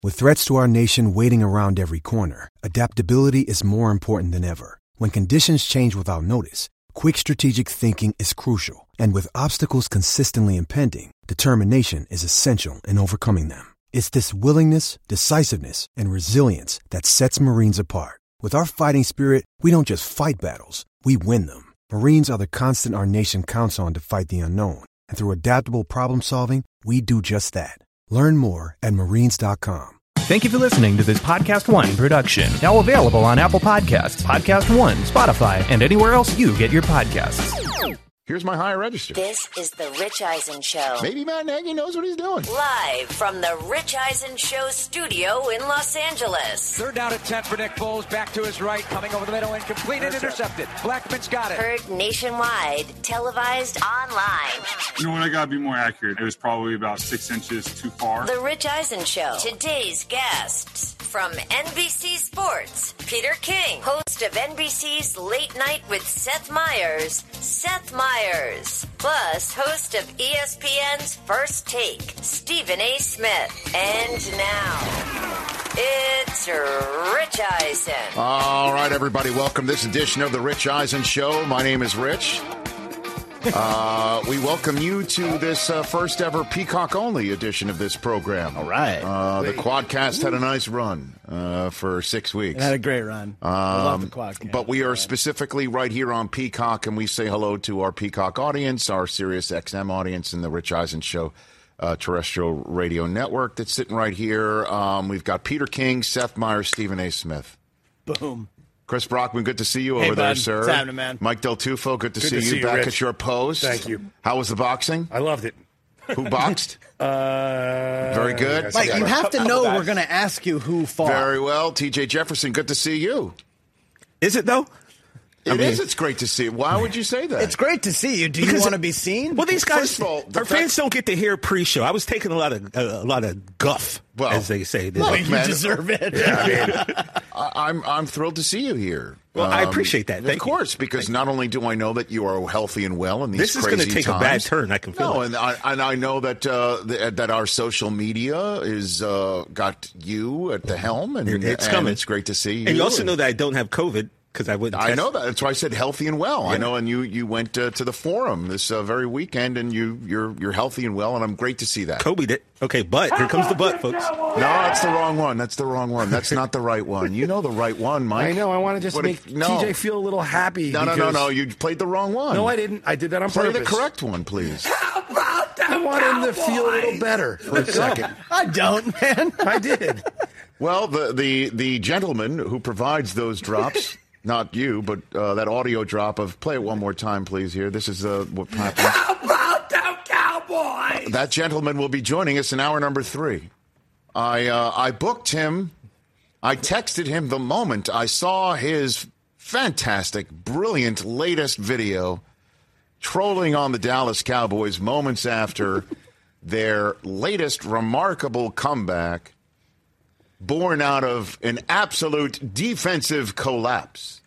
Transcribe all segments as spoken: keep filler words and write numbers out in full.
With threats to our nation waiting around every corner, adaptability is more important than ever. When conditions change without notice, quick strategic thinking is crucial. And with obstacles consistently impending, determination is essential in overcoming them. It's this willingness, decisiveness, and resilience that sets Marines apart. With our fighting spirit, we don't just fight battles, we win them. Marines are the constant our nation counts on to fight the unknown. And through adaptable problem solving, we do just that. Learn more at marines dot com. Thank you for listening to this Podcast One production. Now available on Apple Podcasts, Podcast One, Spotify, and anywhere else you get your podcasts. Here's my higher register. This is the Rich Eisen Show. Maybe Matt Nagy knows what he's doing. Live from the Rich Eisen Show studio in Los Angeles. Third down at ten for Nick Foles. Back to his right. Coming over the middle. Incomplete and intercepted. Blackman's got it. Heard nationwide. Televised online. You know what? I got to be more accurate. It was probably about six inches too far. The Rich Eisen Show. Today's guests from N B C Sports. Peter King, host of N B C's Late Night with Seth Meyers. Seth Meyers. Plus, host of E S P N's First Take, Stephen A. Smith. And now, it's Rich Eisen. All right, everybody, welcome this edition of the Rich Eisen Show. My name is Rich. Uh, we welcome you to this uh, first ever Peacock-only edition of this program. All right. Uh, the Quadcast had a nice run uh, for six weeks. It had a great run. Um, I love the Quadcast. But we are specifically right here on Peacock, and we say hello to our Peacock audience, our Sirius X M audience, and the Rich Eisen Show uh, terrestrial radio network that's sitting right here. Um, we've got Peter King, Seth Meyers, Stephen A. Smith. Boom. Chris Brockman, good to see you hey, over bud. there, sir. What's happening, man? Mike Del Tufo, good to, good see, to you see you back Rich. at your post. Thank you. How was the boxing? I loved it. Who boxed? uh, Very good. Mike, you have to know we're going to ask you who fought. Very well. T J Jefferson, good to see you. Is it, though? It I mean, is. It's great to see you. Why would you say that? It's great to see you. Do you want to be seen? Well, these guys, all, our fact, fans don't get to hear pre-show. I was taking a lot of uh, a lot of guff, well, as they say. Well, you man, deserve it. Yeah, I mean, I, I'm I'm thrilled to see you here. Well, um, I appreciate that. Thank of course, you. because Thank not only do I know that you are healthy and well in these this crazy is going to take times, a bad turn. I can feel no, it. and I, and I know that uh, the, that our social media is uh, got you at the helm, and it's and coming. It's great to see you. And you also know that I don't have COVID. Because I wouldn't. I test. know that. That's why I said healthy and well. Yeah. I know, and you you went uh, to the Forum this uh, very weekend, and you you're you're healthy and well, and I'm great to see that. Kobe did. Okay, but here comes the butt, folks. No, that's the wrong one. That's the wrong one. That's not the right one. You know the right one, Mike. I know. I want to just what make if, no. T J feel a little happy. No, no, no, no. You played the wrong one. No, I didn't. I did that on Play purpose. the correct one, please. How about that? I want him to feel a little better for a second. I don't, man. I did. Well, the the the gentleman who provides those drops. Not you, but uh, that audio drop of play it one more time, please. Here, this is uh, what happened. How about them Cowboys? Uh, that gentleman will be joining us in hour number three. I uh, I booked him. I texted him the moment I saw his fantastic, brilliant latest video trolling on the Dallas Cowboys moments after their latest remarkable comeback. Born out of an absolute defensive collapse.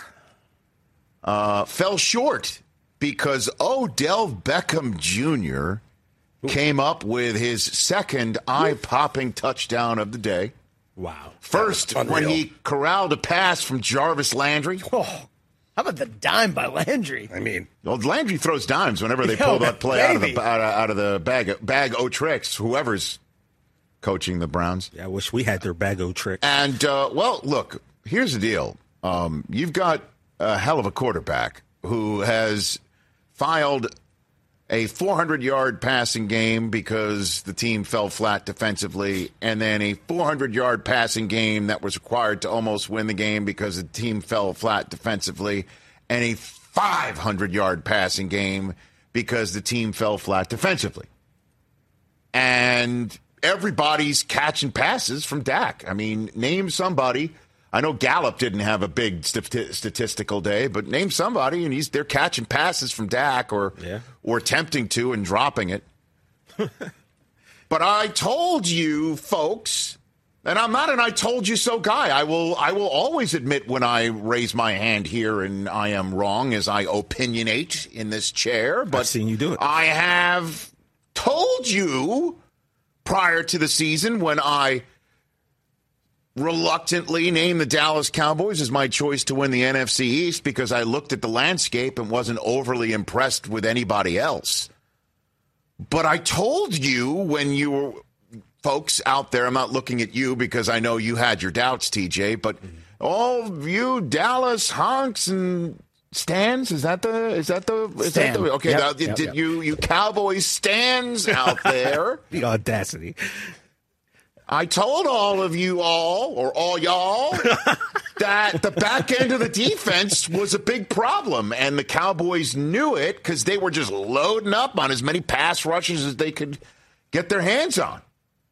Uh, fell short because Odell Beckham Junior came up with his second eye-popping touchdown of the day. Wow. First, when he corralled a pass from Jarvis Landry. Oh, how about the dime by Landry? I mean, well, Landry throws dimes whenever they Yo, pull that play out of, the, baby. out, of, out of the bag, bag o' tricks, whoever's coaching the Browns. Yeah, I wish we had their bag o' tricks. And, uh, well, look, here's the deal. Um, you've got a hell of a quarterback who has filed a four hundred yard passing game because the team fell flat defensively, and then a four hundred yard passing game that was required to almost win the game because the team fell flat defensively, and a five hundred yard passing game because the team fell flat defensively. And everybody's catching passes from Dak. I mean, name somebody. I know Gallup didn't have a big st- statistical day, but name somebody, and he's they're catching passes from Dak or yeah. or attempting to and dropping it. But I told you, folks, and I'm not an I told you so guy. I will I will always admit when I raise my hand here and I am wrong as I opinionate in this chair. But I've seen you do it. I have told you prior to the season when I reluctantly named the Dallas Cowboys as my choice to win the N F C East because I looked at the landscape and wasn't overly impressed with anybody else. But I told you when you were, folks out there, I'm not looking at you because I know you had your doubts, T J, but all of you Dallas honks and stands, is that the, is that the, is that the, okay, yep, now, yep, did yep. you, you Cowboys stands out there? The audacity. I told all of you all, or all y'all, that the back end of the defense was a big problem, and the Cowboys knew it because they were just loading up on as many pass rushes as they could get their hands on.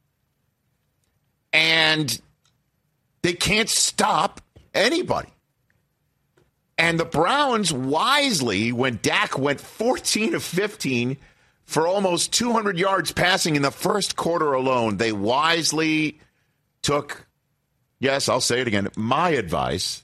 And they can't stop anybody. And the Browns wisely, when Dak went fourteen of fifteen for almost two hundred yards passing in the first quarter alone, they wisely took, yes, I'll say it again, my advice,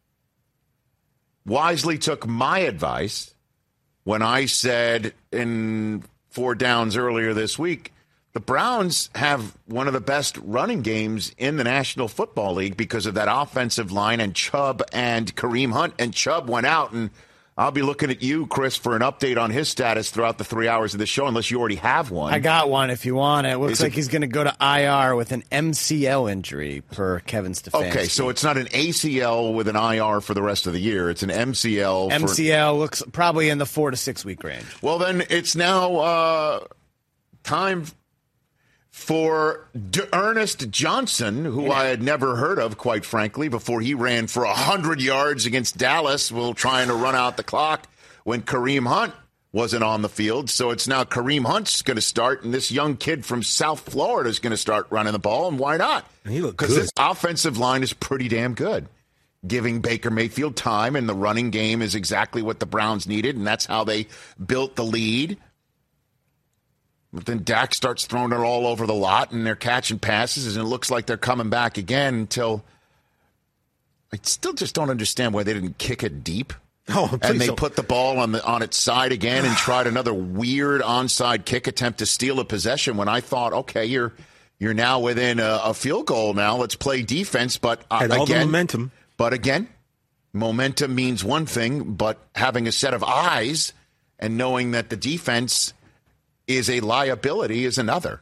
wisely took my advice when I said in four downs earlier this week, the Browns have one of the best running games in the National Football League because of that offensive line and Chubb and Kareem Hunt. And Chubb went out, and I'll be looking at you, Chris, for an update on his status throughout the three hours of the show, unless you already have one. I got one if you want it. It looks Is like it- he's going to go to I R with an M C L injury per Kevin Stefanski. Okay, so it's not an A C L with an I R for the rest of the year. It's an M C L. For, M C L looks probably in the four to six week range. well, then it's now uh, time for D- Ernest Johnson, who I had never heard of, quite frankly, before he ran for one hundred yards against Dallas while trying to run out the clock when Kareem Hunt wasn't on the field. So it's now Kareem Hunt's going to start, and this young kid from South Florida is going to start running the ball, and why not? He looked Because good. this offensive line is pretty damn good. Giving Baker Mayfield time, and the running game is exactly what the Browns needed, and that's how they built the lead. But then Dak starts throwing it all over the lot, and they're catching passes, and it looks like they're coming back again until I still just don't understand why they didn't kick it deep. Oh, and please they don't. put the ball on the on its side again and tried another weird onside kick attempt to steal a possession when I thought, okay, you're you're now within a, a field goal now. Let's play defense. But uh, Had all the again, momentum. But again, momentum means one thing, but having a set of eyes and knowing that the defense is a liability is another.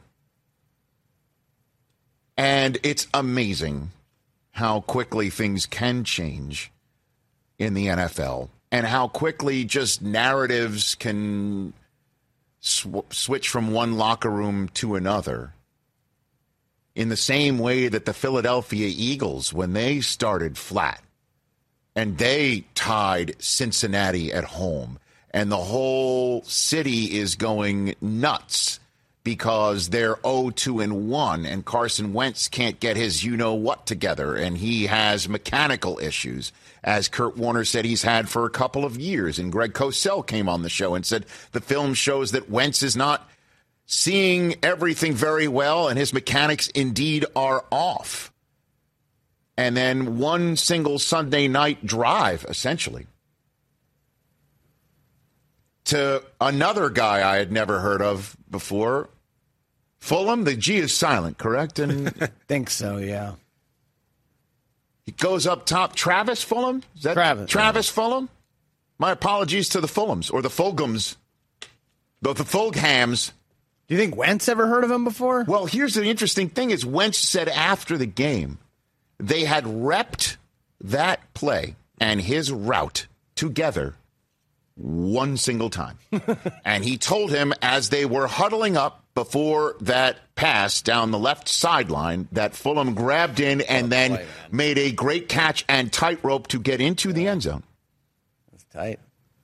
And it's amazing how quickly things can change in the N F L and how quickly just narratives can sw- switch from one locker room to another. In the same way that the Philadelphia Eagles, when they started flat and they tied Cincinnati at home, and the whole city is going nuts because they're oh two and one, and Carson Wentz can't get his you-know-what together, and he has mechanical issues, as Kurt Warner said he's had for a couple of years. And Greg Cosell came on the show and said the film shows that Wentz is not seeing everything very well, and his mechanics indeed are off. And then one single Sunday night drive, essentially, to another guy I had never heard of before. Fulham, the G is silent, correct? And Think so, yeah. he goes up top. Travis Fulham? Is that Travis, Travis Fulham? My apologies to the Fulhams, or the Fulghams. The, the Fulghams. Do you think Wentz ever heard of him before? Well, here's the interesting thing is Wentz said after the game they had repped that play and his route together one single time. And he told him as they were huddling up before that pass down the left sideline that Fulham grabbed in and then play, made a great catch and tightrope to get into the end zone. That's tight.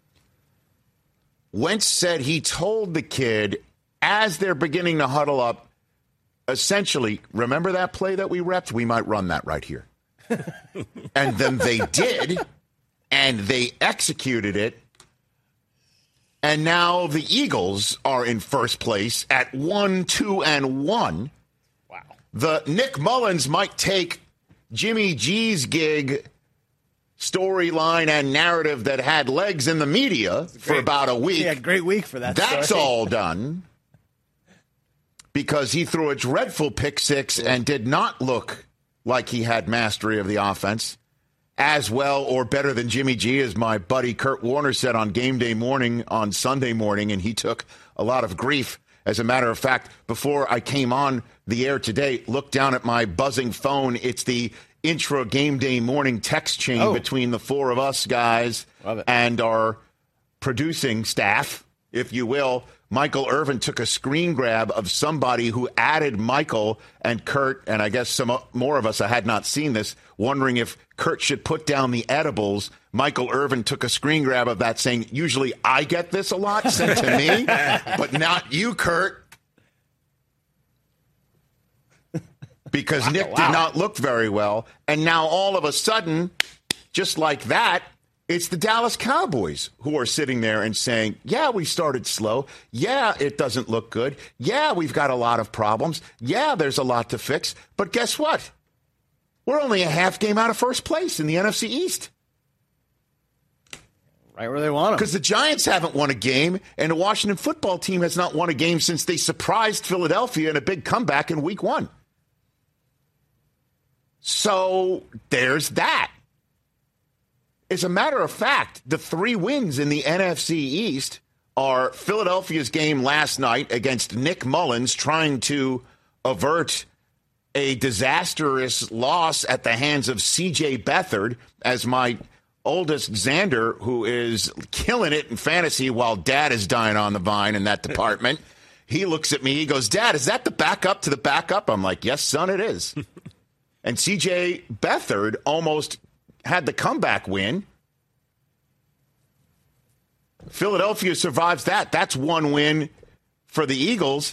Wentz said he told the kid as they're beginning to huddle up, essentially, remember that play that we repped? We might run that right here. And then they did, and they executed it. And now the Eagles are in first place at one, two, and one. Wow. The Nick Mullins might take Jimmy G's gig storyline and narrative that had legs in the media for about a week. Yeah, great week for that. That's story. all done because he threw a dreadful pick six and did not look like he had mastery of the offense. As well or better than Jimmy G, as my buddy Kurt Warner said on game day morning on Sunday morning, and he took a lot of grief. As a matter of fact, before I came on the air today, looked down at my buzzing phone. It's the intra game day morning text chain oh. between the four of us guys and our producing staff, if you will. Michael Irvin took a screen grab of somebody who added Michael and Kurt, and I guess some more of us, I had not seen this, wondering if Kurt should put down the edibles. Michael Irvin took a screen grab of that saying, usually I get this a lot sent to me, but not you, Kurt. Because wow, Nick wow. did not look very well. And now all of a sudden, just like that, it's the Dallas Cowboys who are sitting there and saying, yeah, we started slow. Yeah, it doesn't look good. Yeah, we've got a lot of problems. Yeah, there's a lot to fix. But guess what? We're only a half game out of first place in the N F C East. Right where they want them. Because the Giants haven't won a game, and the Washington football team has not won a game since they surprised Philadelphia in a big comeback in week one. So there's that. As a matter of fact, the three wins in the N F C East are Philadelphia's game last night against Nick Mullins, trying to avert a disastrous loss at the hands of C J Beathard, as my oldest Xander, who is killing it in fantasy while Dad is dying on the vine in that department. He looks at me, he goes, Dad, is that the backup to the backup? I'm like, yes, son, it is. And C J Beathard almost had the comeback win. Philadelphia survives that. That's one win for the Eagles.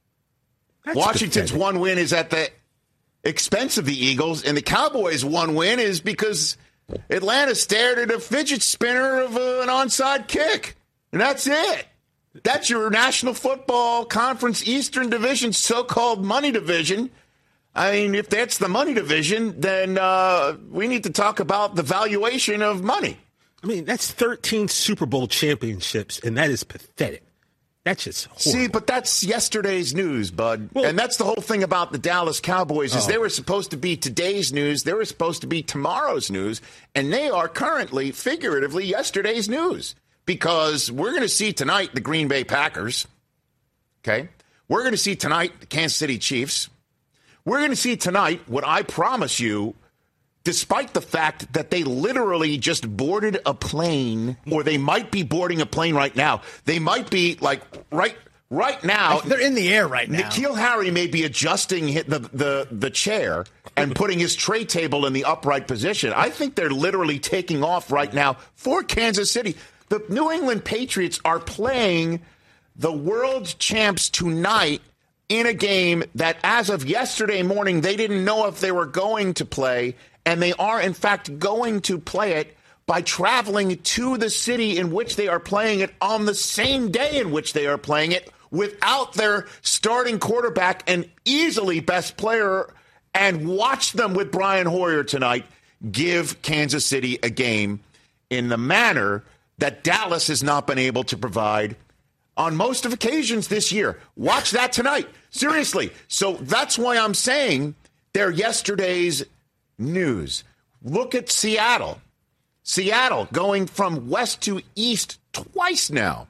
That's Washington's pathetic. One win is at the expense of the Eagles, and the Cowboys' one win is because Atlanta stared at a fidget spinner of uh, an onside kick. And that's it. That's your National Football Conference Eastern Division, so-called money division. I mean, if that's the money division, then uh, we need to talk about the valuation of money. I mean, that's thirteen Super Bowl championships, and that is pathetic. That's just horrible. See, but that's yesterday's news, bud. Well, and that's the whole thing about the Dallas Cowboys is oh. they were supposed to be today's news. They were supposed to be tomorrow's news, and they are currently, figuratively, yesterday's news. Because we're going to see tonight the Green Bay Packers, okay? We're going to see tonight the Kansas City Chiefs. We're going to see tonight what I promise you, despite the fact that they literally just boarded a plane, or they might be boarding a plane right now. They might be, like, right right now. They're in the air right now. N'Keal Harry may be adjusting the, the, the chair and putting his tray table in the upright position. I think they're literally taking off right now for Kansas City. The New England Patriots are playing the world champs tonight in a game that, as of yesterday morning, they didn't know if they were going to play, and they are, in fact, going to play it by traveling to the city in which they are playing it on the same day in which they are playing it without their starting quarterback and easily best player, and watch them with Brian Hoyer tonight give Kansas City a game in the manner that Dallas has not been able to provide on most of occasions this year. Watch that tonight. Seriously. So that's why I'm saying they're yesterday's news. Look at Seattle. Seattle going from west to east twice now.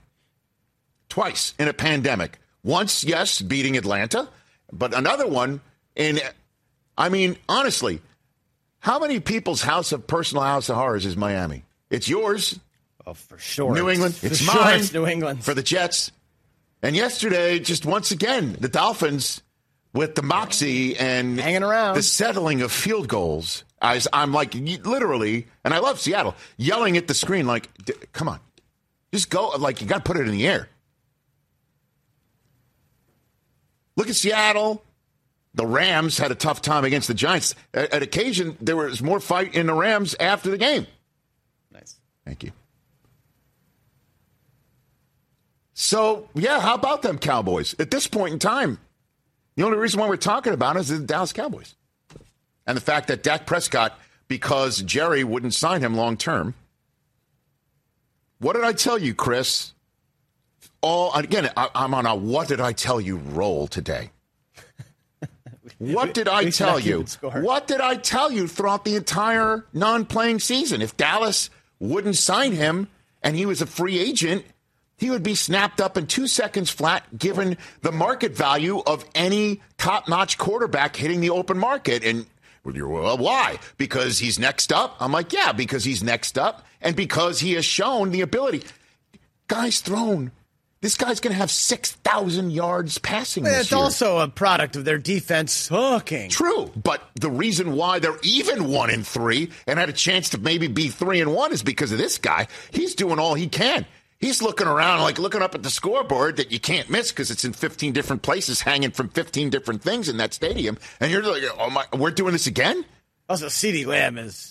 Twice in a pandemic. Once, yes, beating Atlanta, but another one in, I mean, honestly, how many people's house of personal house of horrors is Miami? It's yours. Oh, for sure. New England. It's for mine. Sure it's New England. For the Jets. And yesterday, just once again, the Dolphins with the moxie and hanging around, the settling of field goals. I, I'm like, literally, and I love Seattle, yelling at the screen like, come on. Just go. Like, you got to put it in the air. Look at Seattle. The Rams had a tough time against the Giants. At, at occasion, there was more fight in the Rams after the game. Nice. Thank you. So, yeah, how about them Cowboys? At this point in time, the only reason why we're talking about it is the Dallas Cowboys. And the fact that Dak Prescott, because Jerry wouldn't sign him long term. What did I tell you, Chris? All again, I, I'm on a what did I tell you roll today. What did I tell you? What did I tell you throughout the entire non-playing season? If Dallas wouldn't sign him and he was a free agent, he would be snapped up in two seconds flat, given the market value of any top-notch quarterback hitting the open market. And well, why? Because he's next up? I'm like, yeah, because he's next up and because he has shown the ability. Guy's thrown. This guy's going to have six thousand yards passing this it's year. It's also a product of their defense hooking. True, but the reason why they're even one and three and had a chance to maybe be three and one is because of this guy. He's doing all he can. He's looking around, like looking up at the scoreboard that you can't miss because it's in fifteen different places, hanging from fifteen different things in that stadium. And you're like, oh my, we're doing this again? Also, CeeDee Lamb is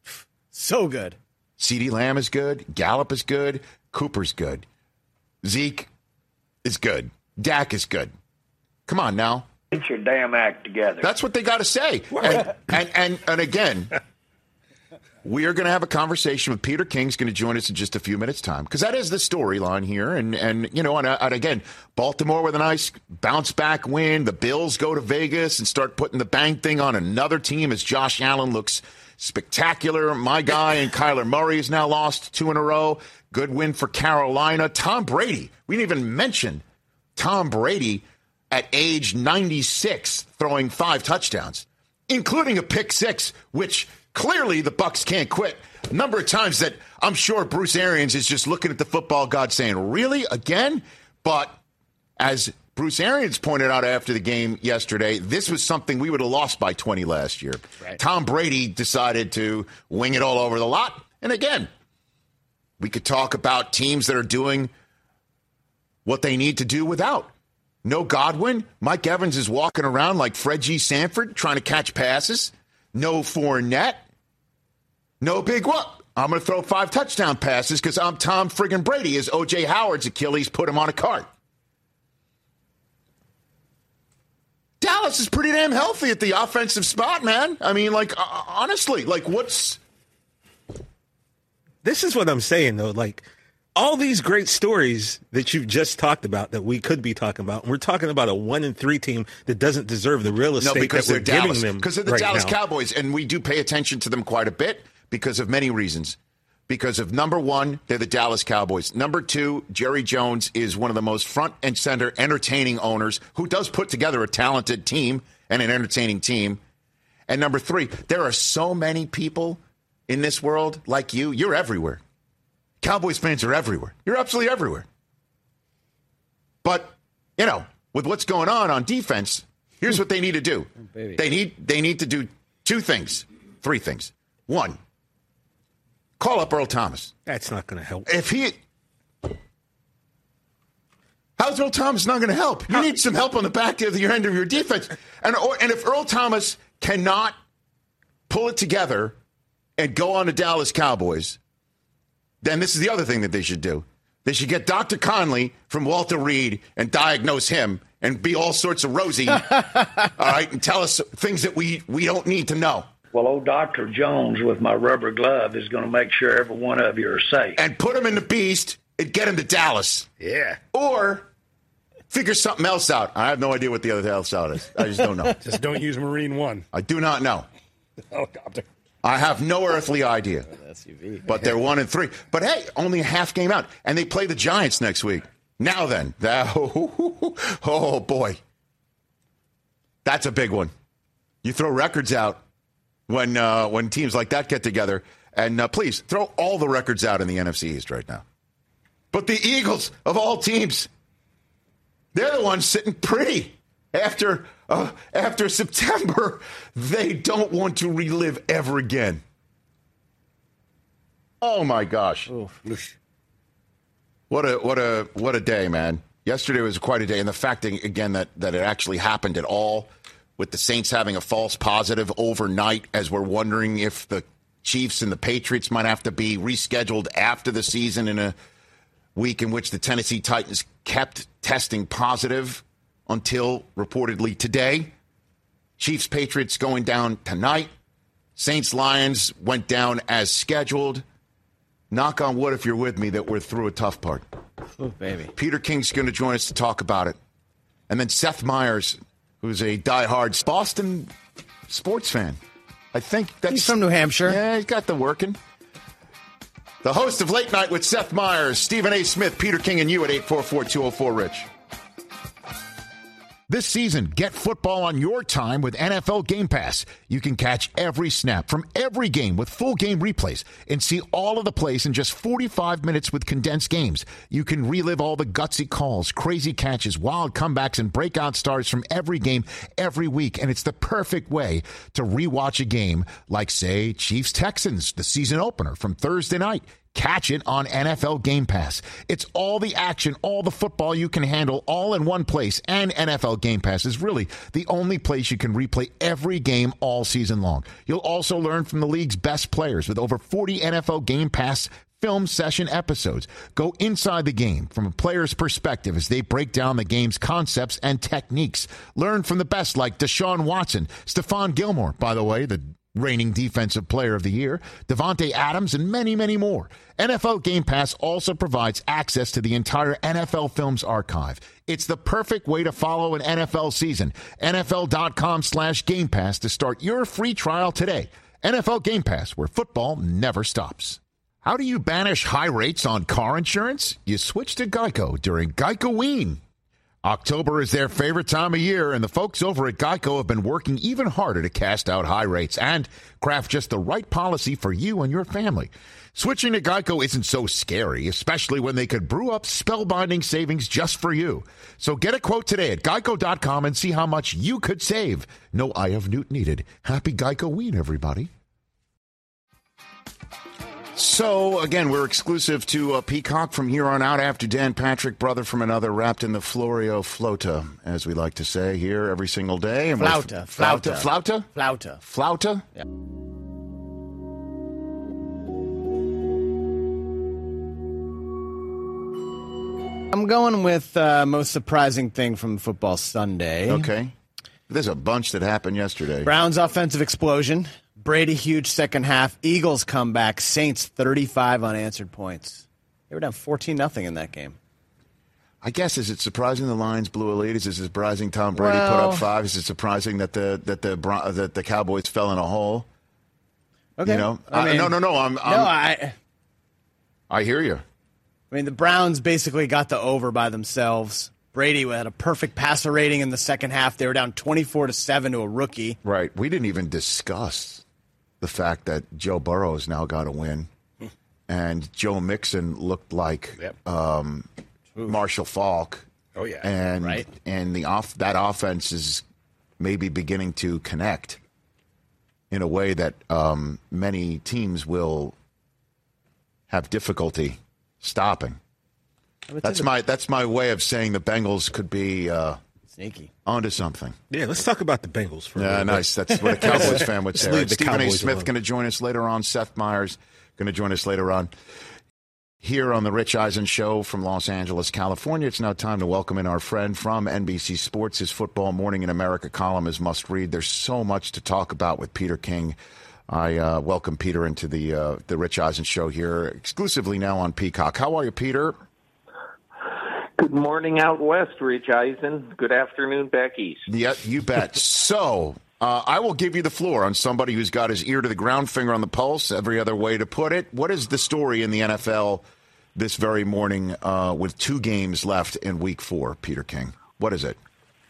so good. CeeDee Lamb is good. Gallup is good. Cooper's good. Zeke is good. Dak is good. Come on now. Get your damn act together. That's what they got to say. And, and, and, and again, we are going to have a conversation with Peter King's going to join us in just a few minutes' time because that is the storyline here. And, and you know, and, and again, Baltimore with a nice bounce-back win. The Bills go to Vegas and start putting the bang thing on another team as Josh Allen looks spectacular. My guy and Kyler Murray has now lost two in a row. Good win for Carolina. Tom Brady. We didn't even mention Tom Brady at age ninety-six throwing five touchdowns, including a pick six, which clearly the Bucs can't quit. A number of times that I'm sure Bruce Arians is just looking at the football god saying, really, again? But as Bruce Arians pointed out after the game yesterday, this was something we would have lost by twenty last year. Right. Tom Brady decided to wing it all over the lot. And again, we could talk about teams that are doing what they need to do without. No Godwin. Mike Evans is walking around like Fred G. Sanford trying to catch passes. No Fournette. No big whoop. I'm going to throw five touchdown passes because I'm Tom friggin' Brady. As O J. Howard's Achilles put him on a cart. Dallas is pretty damn healthy at the offensive spot, man. I mean, like, uh, honestly, like, what's... This is what I'm saying, though. Like, all these great stories that you've just talked about that we could be talking about, and we're talking about a one and three team that doesn't deserve the real estate no, because that we're they're Dallas, giving them. Because they're the right Dallas now. Cowboys, and we do pay attention to them quite a bit because of many reasons. Because of, number one, they're the Dallas Cowboys. Number two, Jerry Jones is one of the most front and center entertaining owners who does put together a talented team and an entertaining team. And number three, there are so many people in this world like you. You're everywhere. Cowboys fans are everywhere. You're absolutely everywhere. But, you know, with what's going on on defense, here's what they need to do. Oh, baby. They need they need to do two things, three things. One, call up Earl Thomas. That's not going to help. If he, how's Earl Thomas not going to help? You need some help on the back of your end of your defense. And or, and if Earl Thomas cannot pull it together and go on the Dallas Cowboys, then this is the other thing that they should do. They should get Doctor Conley from Walter Reed and diagnose him and be all sorts of rosy, all right, and tell us things that we, we don't need to know. Well, old Doctor Jones with my rubber glove is going to make sure every one of you are safe. And put him in the beast and get him to Dallas. Yeah. Or figure something else out. I have no idea what the other else out is. I just don't know. Just don't use Marine One. I do not know. Helicopter. I have no earthly idea. But they're one and three. But hey, only a half game out. And they play the Giants next week. Now then. That, oh, oh, boy. That's a big one. You throw records out when uh, when teams like that get together. And uh, please, throw all the records out in the N F C East right now. But the Eagles, of all teams, they're the ones sitting pretty. After uh, after September, they don't want to relive ever again. Oh my gosh! Oof. What a what a what a day, man! Yesterday was quite a day, and the fact that, again that that it actually happened at all, with the Saints having a false positive overnight, as we're wondering if the Chiefs and the Patriots might have to be rescheduled after the season in a week in which the Tennessee Titans kept testing positive until reportedly today. Chiefs Patriots going down tonight. Saints Lions went down as scheduled. Knock on wood if you're with me that we're through a tough part. Oh, baby. Peter King's going to join us to talk about it. And then Seth Meyers, who's a diehard Boston sports fan. I think that's... He's from New Hampshire. Yeah, he's got the working. The host of Late Night with Seth Meyers, Stephen A. Smith, Peter King, and you at eight four four, two oh four, RICH. This season, get football on your time with N F L Game Pass. You can catch every snap from every game with full game replays and see all of the plays in just forty-five minutes with condensed games. You can relive all the gutsy calls, crazy catches, wild comebacks, and breakout stars from every game every week. And it's the perfect way to rewatch a game like, say, Chiefs-Texans, the season opener from Thursday night. Catch it on N F L Game Pass. It's all the action, all the football you can handle, all in one place. And N F L Game Pass is really the only place you can replay every game all season long. You'll also learn from the league's best players with over forty N F L Game Pass film session episodes. Go inside the game from a player's perspective as they break down the game's concepts and techniques. Learn from the best like Deshaun Watson, Stephon Gilmore, by the way, the reigning defensive player of the year, Devontae Adams, and many, many more. N F L Game Pass also provides access to the entire N F L Films archive. It's the perfect way to follow an N F L season. N F L dot com slash Game Pass to start your free trial today. N F L Game Pass, where football never stops. How do you banish high rates on car insurance? You switch to Geico during Geico-ween. October is their favorite time of year, and the folks over at Geico have been working even harder to cast out high rates and craft just the right policy for you and your family. Switching to Geico isn't so scary, especially when they could brew up spellbinding savings just for you. So get a quote today at geico dot com and see how much you could save. No eye of Newt needed. Happy Geico-ween, everybody. So, again, we're exclusive to uh, Peacock from here on out after Dan Patrick, brother from another, wrapped in the Florio Flauta, as we like to say here every single day. And Flauta. Flauta. Flauta? Flauta. Flauta? Yeah. I'm going with uh, most surprising thing from Football Sunday. Okay. There's a bunch that happened yesterday. Browns offensive explosion. Brady huge second half. Eagles comeback. Saints thirty-five unanswered points. They were down fourteen nothing in that game. I guess, is it surprising the Lions blew a lead? Is it surprising Tom Brady well, put up five? Is it surprising that the that the that the Cowboys fell in a hole? Okay. You know, I mean, I, no, no, no. I'm, I'm no, I. I hear you. I mean, the Browns basically got the over by themselves. Brady had a perfect passer rating in the second half. They were down twenty-four to seven to a rookie. Right. We didn't even discuss the fact that Joe Burrow has now got a win, and Joe Mixon looked like yep. um, Marshall Faulk. Oh yeah, and right. And the off that offense is maybe beginning to connect in a way that um, many teams will have difficulty stopping. That's my that's my way of saying the Bengals could be uh, sneaky onto something. Yeah, let's talk about the Bengals for a Yeah, nice. Bit. That's what a Cowboys fan would say. Right? Stephen A. Smith going to join us later on. Seth Meyers going to join us later on here on the Rich Eisen Show from Los Angeles, California. It's now time to welcome in our friend from N B C Sports. His Football Morning in America column is must read. There's so much to talk about with Peter King. I uh, welcome Peter into the uh, the Rich Eisen Show here exclusively now on Peacock. How are you, Peter? Good morning out west, Rich Eisen. Good afternoon back east. Yeah, you bet. So uh, I will give you the floor on somebody who's got his ear to the ground, finger on the pulse, every other way to put it. What is the story in the N F L this very morning uh, with two games left in week four, Peter King? What is it?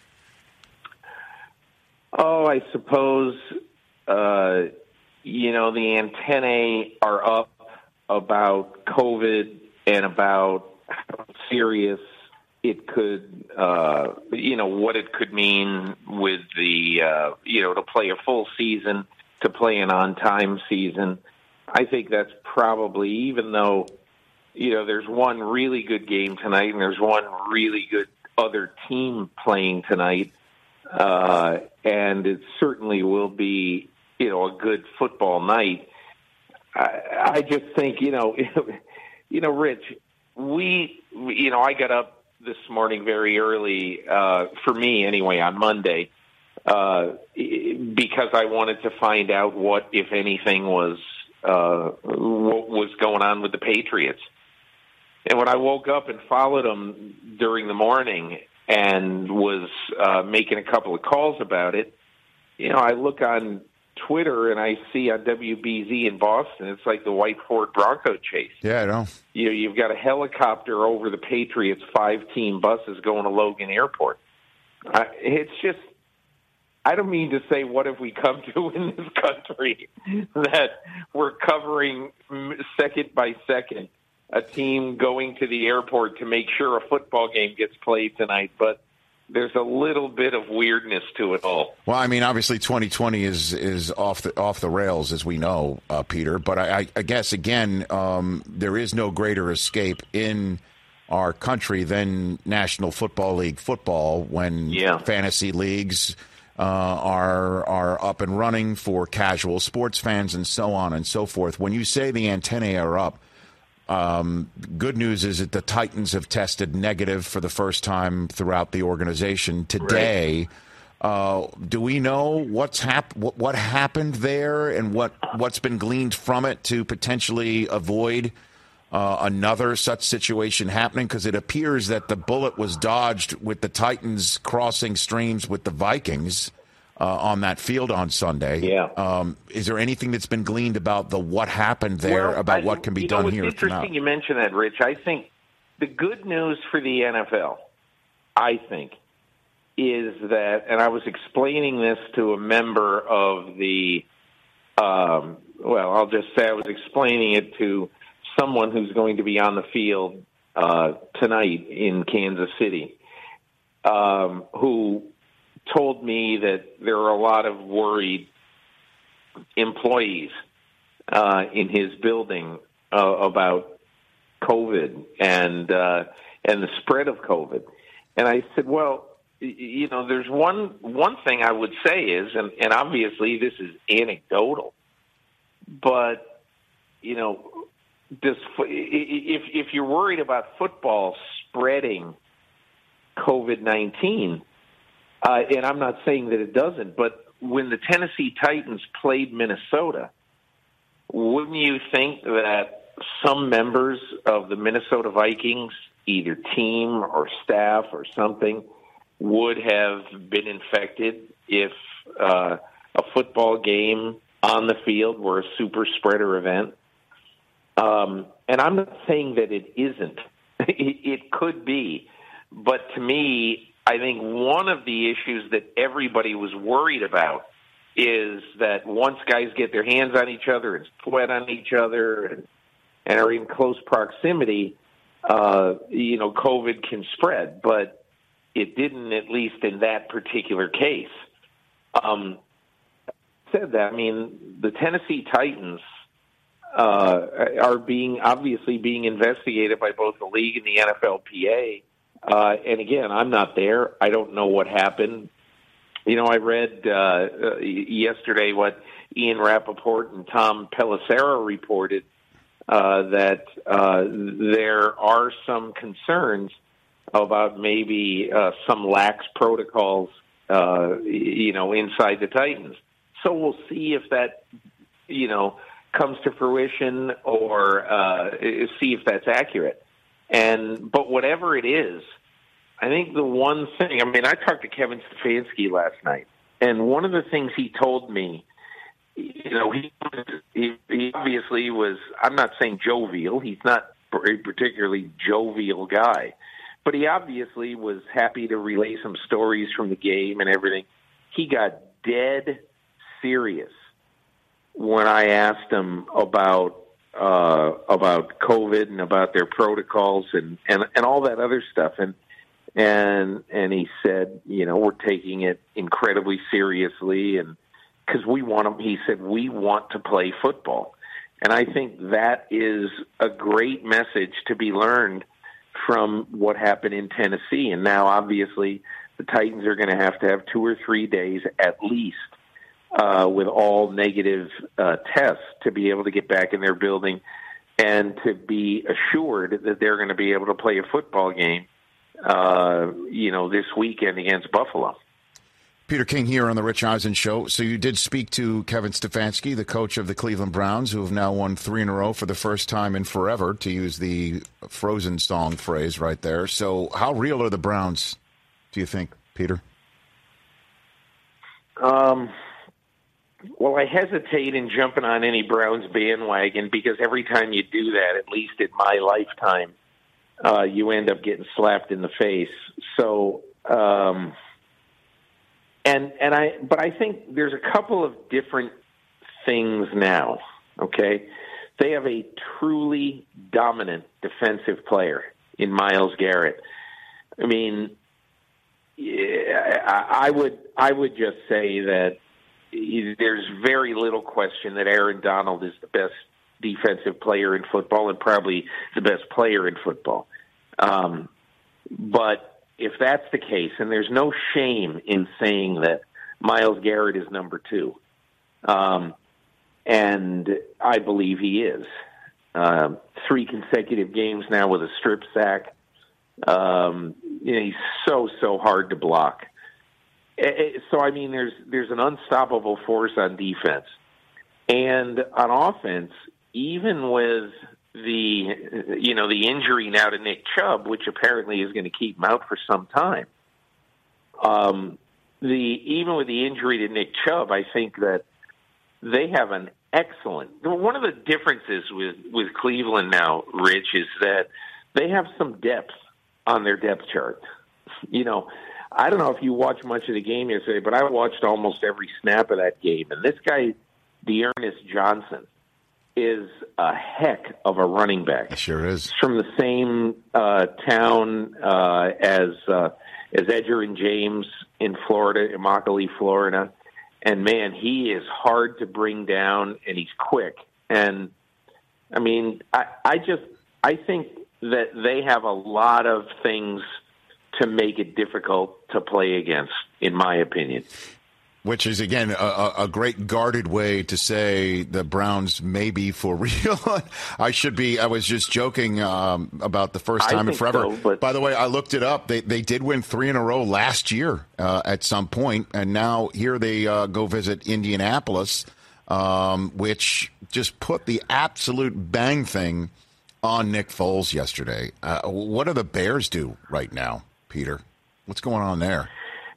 Oh, I suppose, uh, you know, the antennae are up about COVID and about how serious it could, uh, you know, what it could mean with the, uh, you know, to play a full season, to play an on-time season. I think that's probably, even though, you know, there's one really good game tonight and there's one really good other team playing tonight, uh, and it certainly will be, you know, a good football night. I, I just think, you know, you know, Rich, we, you know, I got up this morning very early, uh, for me anyway, on Monday, uh, because I wanted to find out what, if anything, was uh, what was going on with the Patriots. And when I woke up and followed them during the morning, and was uh, making a couple of calls about it. You know, I look on Twitter and I see on W B Z in Boston, it's like the white Ford Bronco chase. Yeah, I know. You know, you've got a helicopter over the Patriots, five-team buses going to Logan Airport. Uh, it's just, I don't mean to say what have we come to in this country that we're covering second by second a team going to the airport to make sure a football game gets played tonight, but there's a little bit of weirdness to it all. Well, I mean, obviously, twenty twenty is is off the off the rails, as we know, uh, Peter. But I, I guess again, um, there is no greater escape in our country than National Football League football when yeah. fantasy leagues uh, are are up and running for casual sports fans and so on and so forth. When you say the antennae are up. Um, good news is that the Titans have tested negative for the first time throughout the organization today. Right. Uh, do we know what's hap- what, what happened there and what, what's been gleaned from it to potentially avoid uh, another such situation happening? Because it appears that the bullet was dodged with the Titans crossing streams with the Vikings Uh, on that field on Sunday. Yeah. Um, is there anything that's been gleaned about the what happened there, well, about I, what can be you done know, here? It's interesting you mentioned that, Rich. I think the good news for the N F L, I think, is that, and I was explaining this to a member of the, um, well, I'll just say I was explaining it to someone who's going to be on the field uh, tonight in Kansas City, um, who told me that there are a lot of worried employees uh, in his building uh, about COVID and uh, and the spread of COVID. And I said, well, you know, there's one one thing I would say is, and, and obviously this is anecdotal, but you know, does if if you're worried about football spreading COVID nineteen. Uh, and I'm not saying that it doesn't, but when the Tennessee Titans played Minnesota, wouldn't you think that some members of the Minnesota Vikings, either team or staff or something, would have been infected if uh, a football game on the field were a super spreader event? Um, and I'm not saying that it isn't. it, it could be. But to me, I think one of the issues that everybody was worried about is that once guys get their hands on each other and sweat on each other and, and are in close proximity, uh, you know, COVID can spread. But it didn't, at least in that particular case. Um, said that, I mean, the Tennessee Titans uh, are being obviously being investigated by both the league and the N F L P A. Uh, and again, I'm not there. I don't know what happened. You know, I read uh, uh, yesterday what Ian Rappaport and Tom Pelissero reported, uh, that uh, there are some concerns about maybe uh, some lax protocols, uh, you know, inside the Titans. So we'll see if that, you know, comes to fruition or uh, see if that's accurate. And but whatever it is, I think the one thing, I mean, I talked to Kevin Stefanski last night, and one of the things he told me, you know, he, he, he obviously was, I'm not saying jovial, he's not a particularly jovial guy, but he obviously was happy to relay some stories from the game and everything. He got dead serious when I asked him about uh, about COVID and about their protocols and, and, and all that other stuff. And, and, and he said, you know, we're taking it incredibly seriously. And cause we want them, he said, we want to play football. And I think that is a great message to be learned from what happened in Tennessee. And now obviously the Titans are going to have to have two or three days at least Uh, with all negative uh, tests to be able to get back in their building and to be assured that they're going to be able to play a football game, uh, you know, this weekend against Buffalo. Peter King here on the Rich Eisen Show. So you did speak to Kevin Stefanski, the coach of the Cleveland Browns, who have now won three in a row for the first time in forever, to use the Frozen song phrase right there. So how real are the Browns do you think, Peter? Um, well, I hesitate in jumping on any Browns bandwagon because every time you do that, at least in my lifetime, uh, you end up getting slapped in the face. So, um, and and I, but I think there's a couple of different things now. Okay, they have a truly dominant defensive player in Myles Garrett. I mean, yeah, I would I would just say that there's very little question that Aaron Donald is the best defensive player in football and probably the best player in football. Um, but if that's the case, and there's no shame in saying that Myles Garrett is number two, um, and I believe he is. Um, three consecutive games now with a strip sack. Um, you know, he's so, so hard to block. So, I mean, there's there's an unstoppable force on defense. And on offense, even with the, you know, the injury now to Nick Chubb, which apparently is going to keep him out for some time, um, the even with the injury to Nick Chubb, I think that they have an excellent – one of the differences with, with Cleveland now, Rich, is that they have some depth on their depth chart. You know, I don't know if you watched much of the game yesterday, but I watched almost every snap of that game. And this guy, Dearness Johnson, is a heck of a running back. He sure is. He's from the same uh, town uh, as uh, as Edgerrin James in Florida, Immokalee, Florida. And, man, he is hard to bring down, and he's quick. And, I mean, I, I just – I think that they have a lot of things to make it difficult to play against, in my opinion. Which is, again, a, a great guarded way to say the Browns may be for real. I should be. I was just joking um, about the first time in forever. So, but... By the way, I looked it up. They they did win three in a row last year uh, at some point, and now here they uh, go visit Indianapolis, um, which just put the absolute bang thing on Nick Foles yesterday. Uh, what do the Bears do right now, Peter? What's going on there?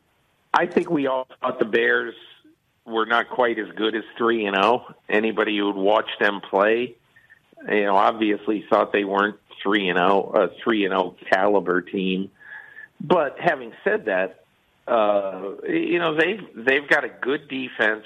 I think we all thought the Bears were not quite as good as three and oh. Anybody who would watch them play, you know, obviously thought they weren't three and oh, a three and oh caliber team. But having said that, uh, you know, they they've got a good defense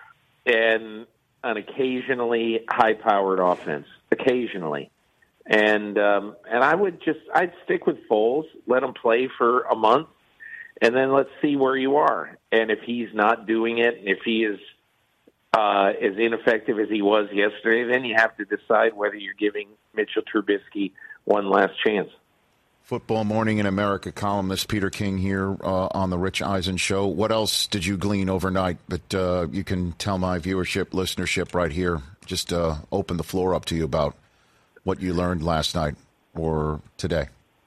and an occasionally high-powered offense, occasionally. And um, and I would just I'd stick with Foles, let him play for a month. And then let's see where you are. And if he's not doing it, if he is uh, as ineffective as he was yesterday, then you have to decide whether you're giving Mitchell Trubisky one last chance. Football Morning in America columnist Peter King here uh, on the Rich Eisen Show. What else did you glean overnight that uh, you can tell my viewership, listenership right here? Just uh, open the floor up to you about what you learned last night or today.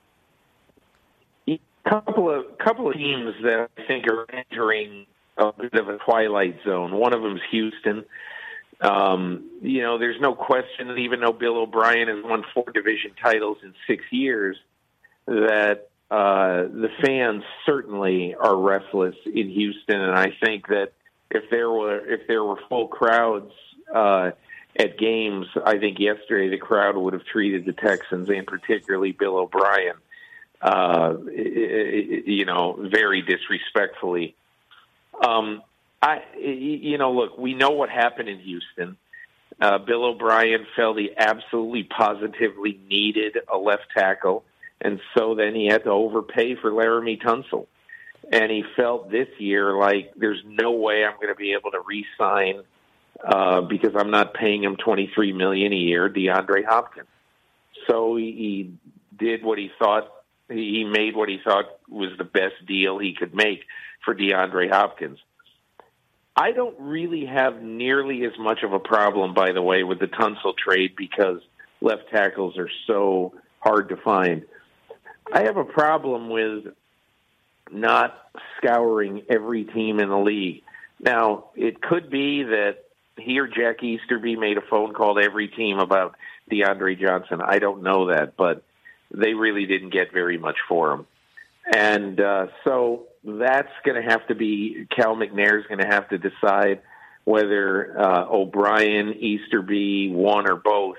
Couple of couple of teams that I think are entering a bit of a twilight zone. One of them is Houston. Um, you know, there's no question that even though Bill O'Brien has won four division titles in six years, that uh, the fans certainly are restless in Houston. And I think that if there were if there were full crowds uh, at games, I think yesterday the crowd would have treated the Texans and particularly Bill O'Brien, Uh, you know, very disrespectfully. Um, I, you know, look, we know what happened in Houston. Uh, Bill O'Brien felt he absolutely positively needed a left tackle, and so then he had to overpay for Laramie Tunsil. And he felt this year like there's no way I'm going to be able to re-sign uh, because I'm not paying him twenty-three million dollars a year, DeAndre Hopkins. So he, he did what he thought. He made what he thought was the best deal he could make for DeAndre Hopkins. I don't really have nearly as much of a problem, by the way, with the Tunsil trade because left tackles are so hard to find. I have a problem with not scouring every team in the league. Now, it could be that he or Jack Easterby made a phone call to every team about DeAndre Johnson. I don't know that, but they really didn't get very much for him. And uh, so that's going to have to be, Cal McNair's going to have to decide whether uh, O'Brien, Easterby, one or both,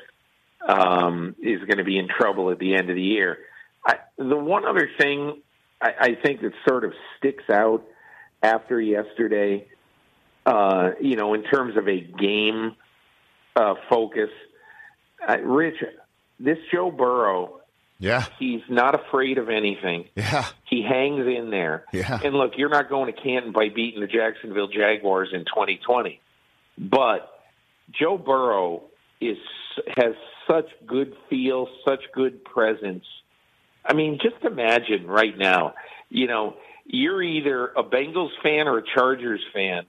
um, is going to be in trouble at the end of the year. I, the one other thing I, I think that sort of sticks out after yesterday, uh, you know, in terms of a game uh, focus, uh, Rich, this Joe Burrow, yeah, he's not afraid of anything. Yeah, he hangs in there. Yeah, and look, you're not going to Canton by beating the Jacksonville Jaguars in twenty twenty, but Joe Burrow is has such good feel, such good presence. I mean, just imagine right now, you know, you're either a Bengals fan or a Chargers fan,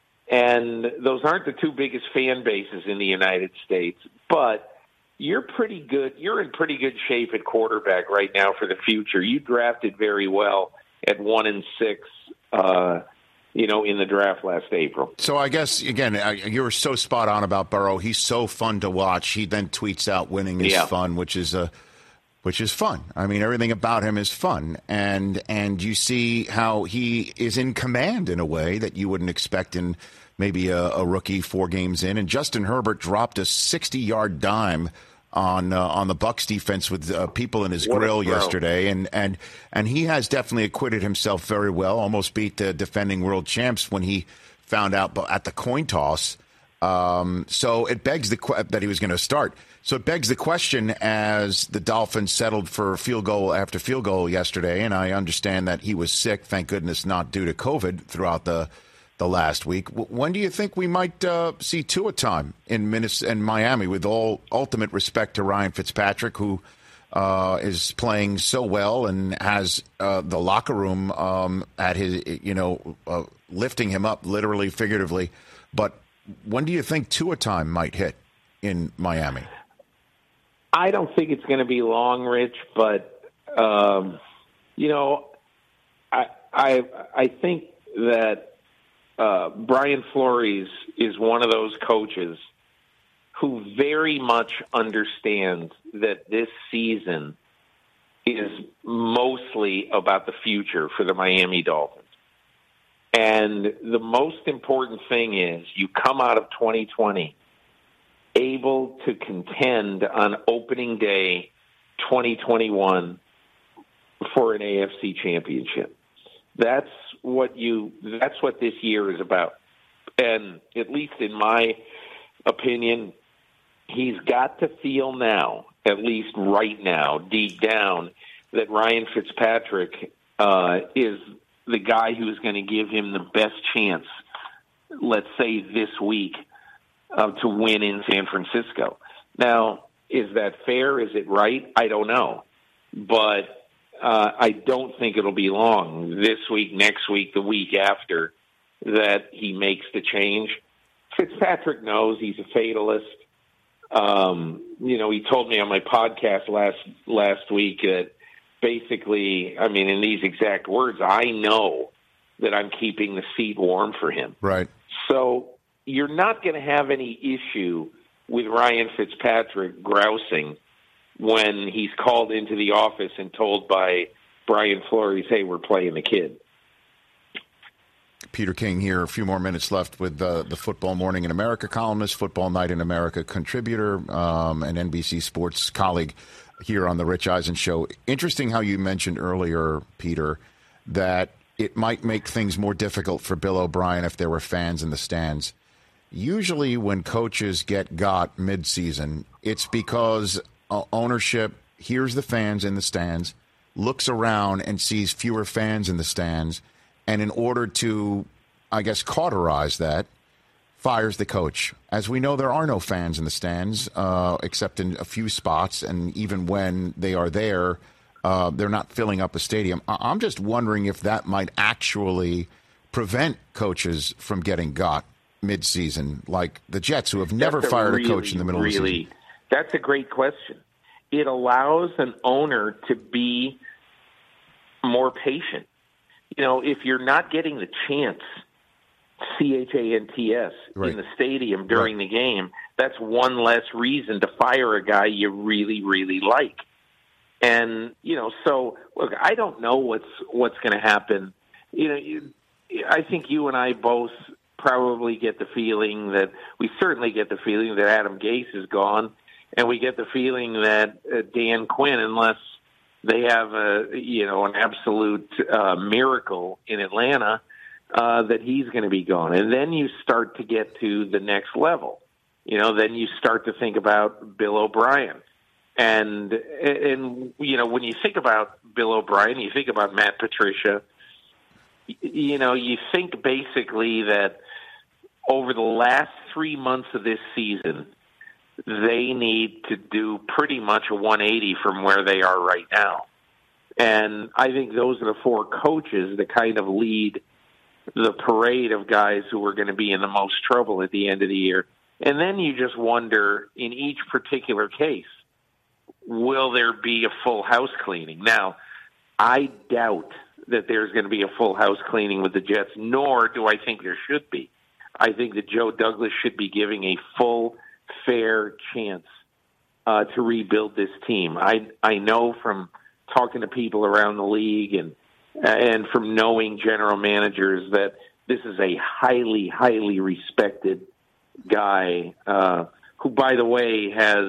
and those aren't the two biggest fan bases in the United States, but you're pretty good. You're in pretty good shape at quarterback right now for the future. You drafted very well at one and six, uh, you know, in the draft last April. So I guess, again, you were so spot on about Burrow. He's so fun to watch. He then tweets out winning is yeah. fun, which is a, which is fun. I mean, everything about him is fun. And, and you see how he is in command in a way that you wouldn't expect in maybe a, a rookie four games in. And Justin Herbert dropped a sixty-yard dime on uh, on the Bucs defense with uh, people in his what grill yesterday, and, and and he has definitely acquitted himself very well. Almost beat the defending world champs when he found out at the coin toss. Um, so it begs the que- that he was going to start. So it begs the question as the Dolphins settled for field goal after field goal yesterday, and I understand that he was sick. Thank goodness, not due to COVID throughout the. the last week. When do you think we might uh, see Tua time in Minnesota and Miami, with all ultimate respect to Ryan Fitzpatrick, who uh, is playing so well and has uh, the locker room um, at his, you know, uh, lifting him up literally, figuratively. But when do you think Tua time might hit in Miami? I don't think it's going to be long, Rich, but, um, you know, I, I, I think that Uh, Brian Flores is one of those coaches who very much understands that this season is mostly about the future for the Miami Dolphins. And the most important thing is you come out of twenty twenty able to contend on opening day twenty twenty-one for an A F C championship. That's what you. That's what this year is about. And at least in my opinion, he's got to feel now, at least right now, deep down, that Ryan Fitzpatrick uh, is the guy who's going to give him the best chance, let's say this week, uh, to win in San Francisco. Now, is that fair? Is it right? I don't know. But Uh, I don't think it'll be long, this week, next week, the week after, that he makes the change. Fitzpatrick knows he's a fatalist. Um, you know, he told me on my podcast last last week that basically, I mean, in these exact words, I know that I'm keeping the seat warm for him. Right. So you're not going to have any issue with Ryan Fitzpatrick grousing when he's called into the office and told by Brian Flores, hey, we're playing the kid. Peter King here. A few more minutes left with uh, the Football Morning in America columnist, Football Night in America contributor, um, and N B C Sports colleague here on the Rich Eisen Show. Interesting how you mentioned earlier, Peter, that it might make things more difficult for Bill O'Brien if there were fans in the stands. Usually when coaches get got mid-season, it's because ownership hears the fans in the stands, looks around and sees fewer fans in the stands, and in order to, I guess, cauterize that, fires the coach. As we know, there are no fans in the stands, uh, except in a few spots, and even when they are there, uh, they're not filling up a stadium. I'm just wondering if that might actually prevent coaches from getting got mid-season, like the Jets, who have never That's fired a, really, a coach in the middle really, of the season. That's a great question. It allows an owner to be more patient. You know, if you're not getting the chance, C H A N T S, right. in the stadium during right. the game, that's one less reason to fire a guy you really, really like. And, you know, so, look, I don't know what's what's going to happen. You know, you, I think you and I both probably get the feeling that we certainly get the feeling that Adam Gase is gone, and we get the feeling that uh, Dan Quinn, unless they have a, you know, an absolute uh, miracle in Atlanta, uh, that he's going to be gone. And then you start to get to the next level. You know, then you start to think about Bill O'Brien. And, and you know, when you think about Bill O'Brien, you think about Matt Patricia, you know, you think basically that over the last three months of this season, they need to do pretty much a one eighty from where they are right now. And I think those are the four coaches that kind of lead the parade of guys who are going to be in the most trouble at the end of the year. And then you just wonder, in each particular case, will there be a full house cleaning? Now, I doubt that there's going to be a full house cleaning with the Jets, nor do I think there should be. I think that Joe Douglas should be giving a full, fair chance uh, to rebuild this team. I I know from talking to people around the league and and from knowing general managers that this is a highly, highly respected guy uh, who, by the way, has,